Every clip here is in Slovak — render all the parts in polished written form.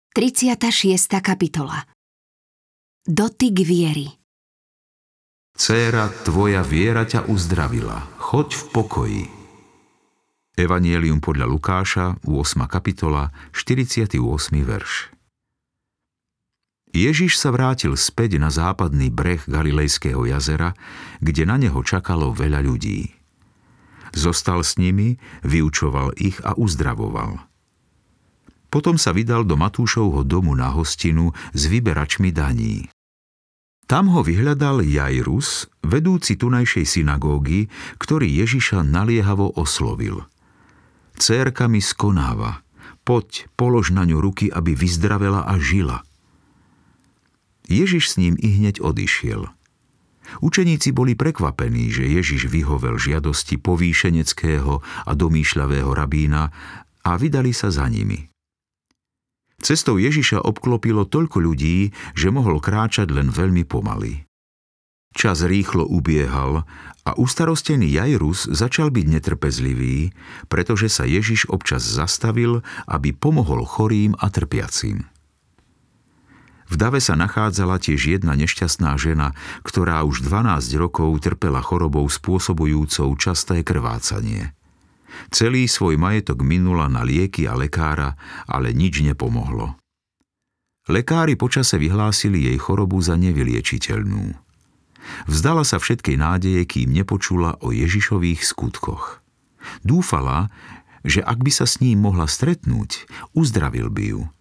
36. kapitola. Dotyk viery. Dcéra, tvoja viera ťa uzdravila. Choď v pokoji. Evangelium podľa Lukáša, 8. kapitola, 48. verš. Ježiš sa vrátil späť na západný breh Galilejského jazera, kde na neho čakalo veľa ľudí. Zostal s nimi, vyučoval ich a uzdravoval. Potom sa vydal do Matúšovho domu na hostinu s vyberačmi daní. Tam ho vyhľadal Jairus, vedúci tunajšej synagógy, ktorý Ježiša naliehavo oslovil. Dcérka mi skonáva, poď, polož na ňu ruky, aby vyzdravela a žila. Ježiš s ním ihneď odišiel. Učeníci boli prekvapení, že Ježiš vyhovel žiadosti povýšeneckého a domýšľavého rabína a vydali sa za nimi. Cestou Ježiša obklopilo toľko ľudí, že mohol kráčať len veľmi pomaly. Čas rýchlo ubiehal a ustarostený Jairus začal byť netrpezlivý, pretože sa Ježiš občas zastavil, aby pomohol chorým a trpiacim. V dave sa nachádzala tiež jedna nešťastná žena, ktorá už 12 rokov trpela chorobou spôsobujúcou časté krvácanie. Celý svoj majetok minula na lieky a lekára, ale nič nepomohlo. Lekári počase vyhlásili jej chorobu za nevyliečiteľnú. Vzdala sa všetkej nádeje, kým nepočula o Ježišových skutkoch. Dúfala, že ak by sa s ním mohla stretnúť, uzdravil by ju.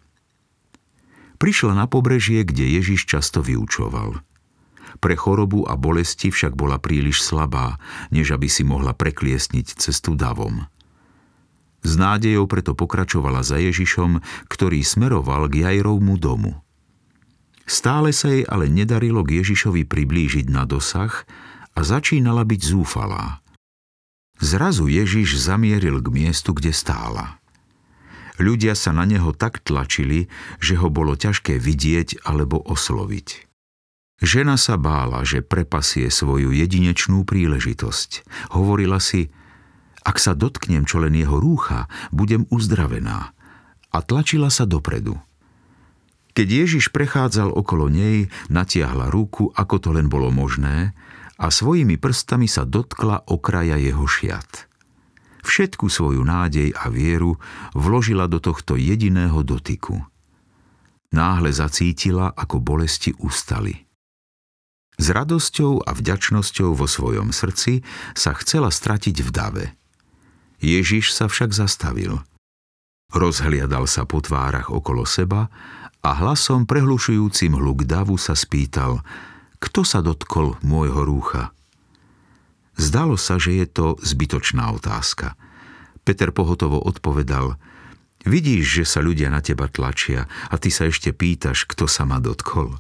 Prišla na pobrežie, kde Ježiš často vyučoval. Pre chorobu a bolesti však bola príliš slabá, než aby si mohla prekliesniť cestu davom. S nádejou preto pokračovala za Ježišom, ktorý smeroval k Jairovmu domu. Stále sa jej ale nedarilo k Ježišovi priblížiť na dosah a začínala byť zúfalá. Zrazu Ježiš zamieril k miestu, kde stála. Ľudia sa na neho tak tlačili, že ho bolo ťažké vidieť alebo osloviť. Žena sa bála, že prepasie svoju jedinečnú príležitosť. Hovorila si, ak sa dotknem čo len jeho rúcha, budem uzdravená. A tlačila sa dopredu. Keď Ježiš prechádzal okolo nej, natiahla ruku, ako to len bolo možné, a svojimi prstami sa dotkla okraja jeho šiat. Všetku svoju nádej a vieru vložila do tohto jediného dotyku. Náhle zacítila, ako bolesti ustali. S radosťou a vďačnosťou vo svojom srdci sa chcela stratiť v dave. Ježiš sa však zastavil. Rozhliadal sa po tvárach okolo seba a hlasom prehlušujúcim hluk davu sa spýtal, kto sa dotkol môjho rúcha? Zdalo sa, že je to zbytočná otázka. Peter pohotovo odpovedal, vidíš, že sa ľudia na teba tlačia a ty sa ešte pýtaš, kto sa ma dotkol?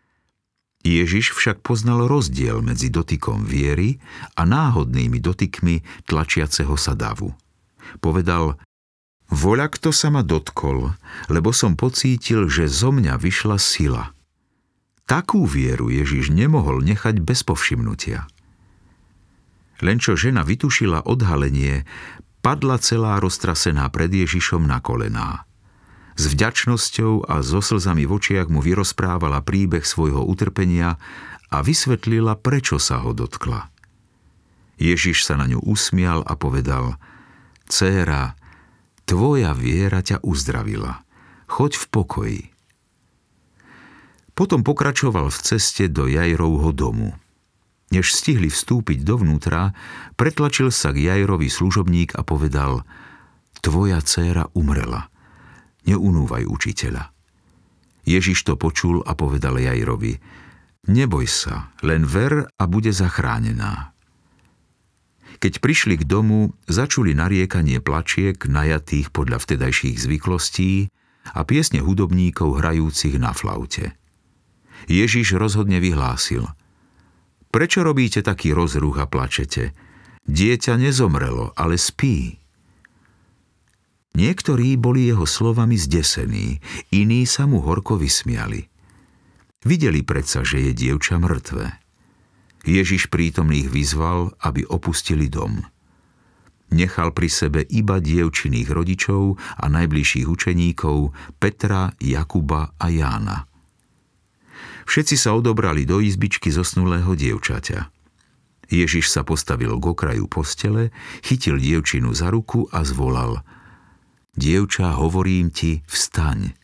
Ježiš však poznal rozdiel medzi dotykom viery a náhodnými dotykmi tlačiaceho sa davu. Povedal, voľa kto sa ma dotkol, lebo som pocítil, že zo mňa vyšla sila. Takú vieru Ježiš nemohol nechať bez povšimnutia. Len čo žena vytušila odhalenie, padla celá roztrasená pred Ježišom na kolená. S vďačnosťou a so slzami v očiach mu vyrozprávala príbeh svojho utrpenia a vysvetlila, prečo sa ho dotkla. Ježiš sa na ňu usmial a povedal, dcéra, tvoja viera ťa uzdravila. Choď v pokoji. Potom pokračoval v ceste do Jairovho domu. Než stihli vstúpiť dovnútra, pretlačil sa k Jairovi služobník a povedal, tvoja dcéra umrela. Neunúvaj učiteľa. Ježiš to počul a povedal Jairovi, neboj sa, len ver a bude zachránená. Keď prišli k domu, začuli nariekanie plačiek najatých podľa vtedajších zvyklostí a piesne hudobníkov hrajúcich na flaute. Ježiš rozhodne vyhlásil, prečo robíte taký rozruch a plačete? Dieťa nezomrelo, ale spí. Niektorí boli jeho slovami zdesení, iní sa mu horko vysmiali. Videli predsa, že je dievča mŕtve. Ježiš prítomných vyzval, aby opustili dom. Nechal pri sebe iba dievčiných rodičov a najbližších učeníkov Petra, Jakuba a Jána. Všetci sa odobrali do izbičky zosnulého dievčaťa. Ježiš sa postavil k okraju postele, chytil dievčinu za ruku a zvolal: Dievča, hovorím ti, vstaň.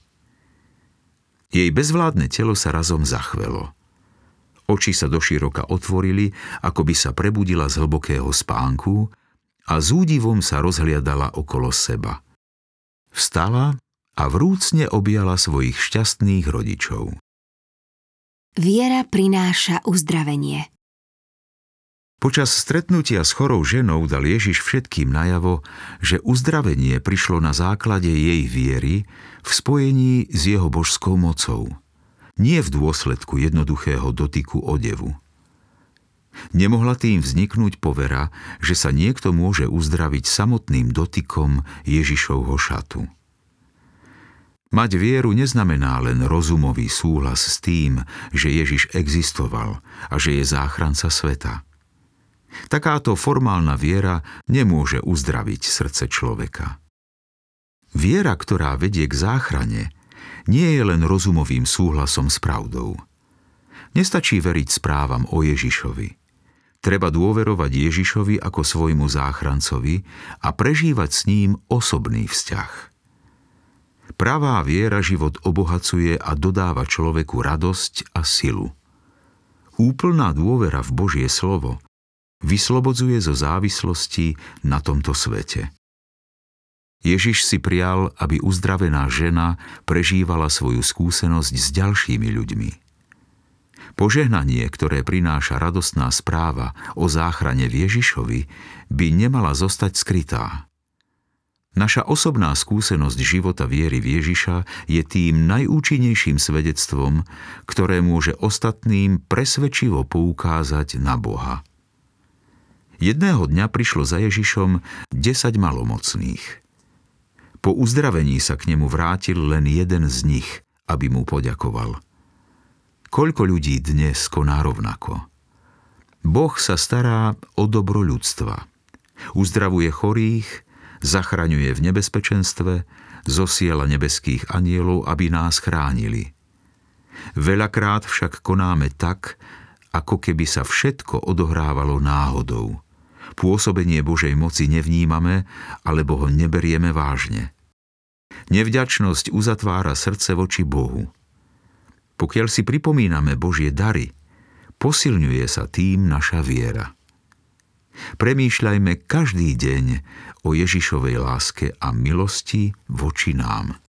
Jej bezvládne telo sa razom zachvelo. Oči sa doširoka otvorili, ako by sa prebudila z hlbokého spánku a s údivom sa rozhliadala okolo seba. Vstala a vrúcne objala svojich šťastných rodičov. Viera prináša uzdravenie. Počas stretnutia s chorou ženou dal Ježiš všetkým najavo, že uzdravenie prišlo na základe jej viery v spojení s jeho božskou mocou, nie v dôsledku jednoduchého dotyku odevu. Nemohla tým vzniknúť povera, že sa niekto môže uzdraviť samotným dotykom Ježišovho šatu. Mať vieru neznamená len rozumový súhlas s tým, že Ježiš existoval a že je záchranca sveta. Takáto formálna viera nemôže uzdraviť srdce človeka. Viera, ktorá vedie k záchrane, nie je len rozumovým súhlasom s pravdou. Nestačí veriť správam o Ježišovi. Treba dôverovať Ježišovi ako svojmu záchrancovi a prežívať s ním osobný vzťah. Pravá viera život obohacuje a dodáva človeku radosť a silu. Úplná dôvera v Božie slovo vyslobodzuje zo závislosti na tomto svete. Ježiš si prial, aby uzdravená žena prežívala svoju skúsenosť s ďalšími ľuďmi. Požehnanie, ktoré prináša radostná správa o záchrane v Ježišovi, by nemala zostať skrytá. Naša osobná skúsenosť života viery v Ježiša je tým najúčinnejším svedectvom, ktoré môže ostatným presvedčivo poukázať na Boha. Jedného dňa prišlo za Ježišom 10 malomocných. Po uzdravení sa k nemu vrátil len jeden z nich, aby mu poďakoval. Koľko ľudí dnes koná rovnako? Boh sa stará o dobro ľudstva. Uzdravuje chorých, zachraňuje v nebezpečenstve, zosiela nebeských anjelov, aby nás chránili. Veľakrát však konáme tak, ako keby sa všetko odohrávalo náhodou. Pôsobenie Božej moci nevnímame, alebo ho neberieme vážne. Nevďačnosť uzatvára srdce voči Bohu. Pokiaľ si pripomíname Božie dary, posilňuje sa tým naša viera. Premýšľajme každý deň o Ježišovej láske a milosti voči nám.